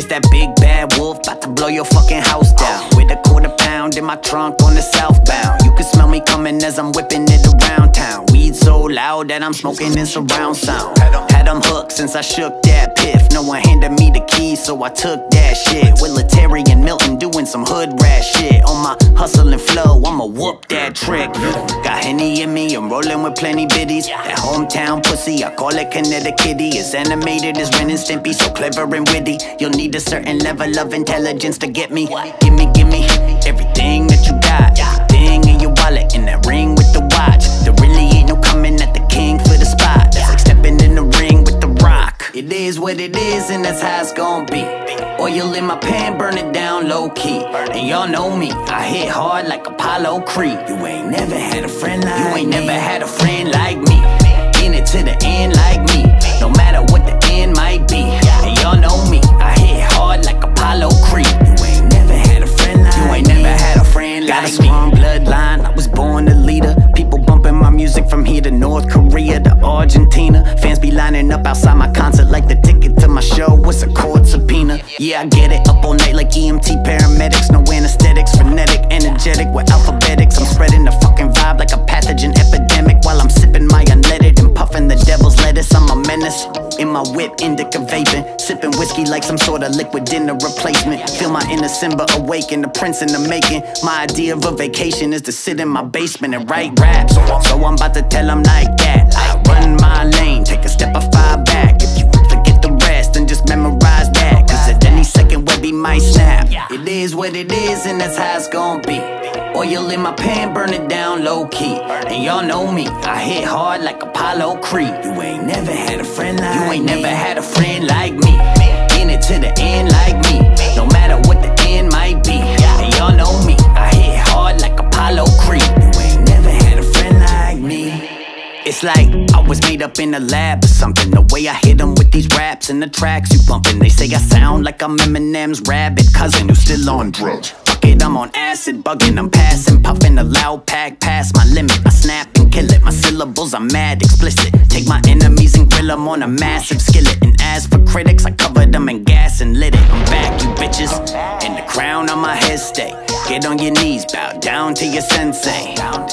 that big bad wolf, about to blow your fucking house down. With a £1/4 in my trunk on the southbound. You can smell me coming as I'm whipping it around town. Weed so loud that I'm smoking in surround sound. Had them hooked since I shook that piff. No one handed me the keys, so I took that shit. With Letary and Milton doing some hood rat shit. On my hustle and flow, I'ma whoop that trick. Got Henny in me, I'm rolling with plenty biddies. That hometown pussy, I call it Kinetic Kitty. It's animated as Ren and Stimpy, so clever and witty. You'll need a certain level of intelligence to get me. Gimme everything that you got. Everything in your wallet, in that ring with the watch. There really ain't no coming at the king for the spot. That's like stepping in the ring with the Rock. It is what it is, and that's how it's gon' be. Oil in my pan, burn it down low key. And y'all know me, I hit hard like Apollo Creed. You ain't never had a friend like me. You ain't never had a friend like me. In it to the end like me, no matter what the end might be. And y'all know me, I hit hard like Apollo Creed. You ain't never had a friend like me. You ain't never had a friend like me. Got a strong bloodline, I was born a leader. People bumping my music from here to North Korea to Argentina. Fans be lining up outside my concert like the ticket to my show was a court subpoena. Yeah, I get it, up all night like EMT paramedics. No anesthetics, frenetic, energetic with alphabetics. I'm spreading the fucking vibe like a pathogen epidemic. While I'm sipping my unleaded and puffing the devil's lettuce. I'm a menace, in my whip, indica vaping. Sipping whiskey like some sort of liquid dinner replacement. Feel my inner Simba awaken, the prince in the making. My idea of a vacation is to sit in my basement and write raps. So I'm about to tell them like that. I run my lane, take a step or 5 back. If you forget the rest, then just memorize that. Cause at any second Webby might snap. It is what it is, and that's how it's gon' be. Oil in my pan, burn it down low key. And y'all know me, I hit hard like Apollo Creed. You ain't never had a friend like me. You ain't never had a friend like me. In it to the end like me, no matter what the end might be. And y'all know me, I hit hard like Apollo Creed. You ain't never had a friend like me. It's like I was made up in a lab or something. The way I hit them with these raps and the tracks you bumping. They say I sound like I'm Eminem's rabbit cousin who's still on drugs. Fuck it, I'm on acid, bugging, I'm passing, puffing a loud pack, past my limit. I snap and kill it, my syllables are mad explicit. Take my enemies and grill them on a massive skillet. And as for critics, I covered them in gas and lit it. I'm back, you bitches, and the crown on my head stay. Get on your knees, bow down to your sensei.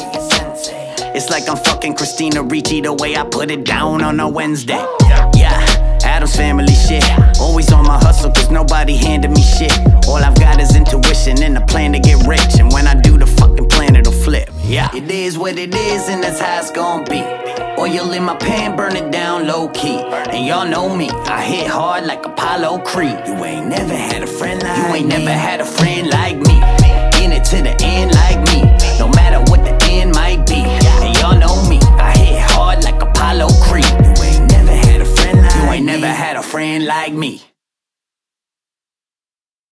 It's like I'm fucking Christina Ricci the way I put it down on a Wednesday. Yeah, Addams Family shit. Always on my hustle cause nobody handed me shit. All I've got is intuition and a plan to get rich. And when I do the fucking plan it'll flip. Yeah, it is what it is and that's how it's gon' be. Oil in my pan, burn it down low key. And y'all know me, I hit hard like Apollo Creed. You ain't never had a friend like me. You ain't never had a friend like me. In it to the end like me, no matter what the end might be. And y'all know me, I hit hard like Apollo Creed. You ain't never had a friend like me. You ain't never had a friend like me.